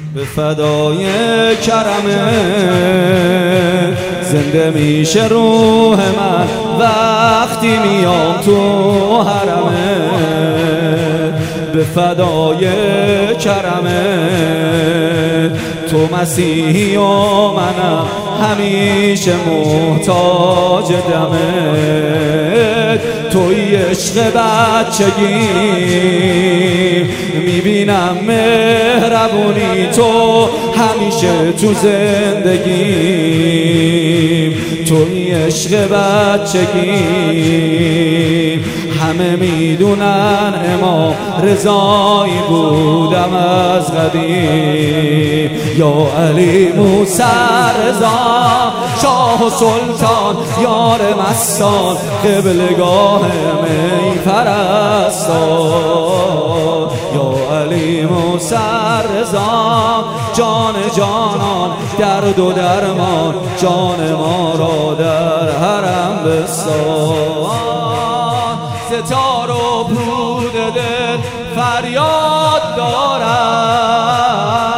به فدای کرمه زنده میشه روح من وقتی میام تو حرمه. به فدای کرمه تو مسیحی و منم همیشه محتاج دمت. توی عشق بچگی میبینم مهربونی تو همیشه تو زندگی. توی عشق بچگی همه میدونن امام رضایی بودم از قدیم. یا علی موسی رضا شاه و سلطان یار مستان قبلگاه می پرستان. یا علی موسی رضا جان جانان درد و درمان جان ما را در حرم بستان. ستار و پود دل فریاد دارم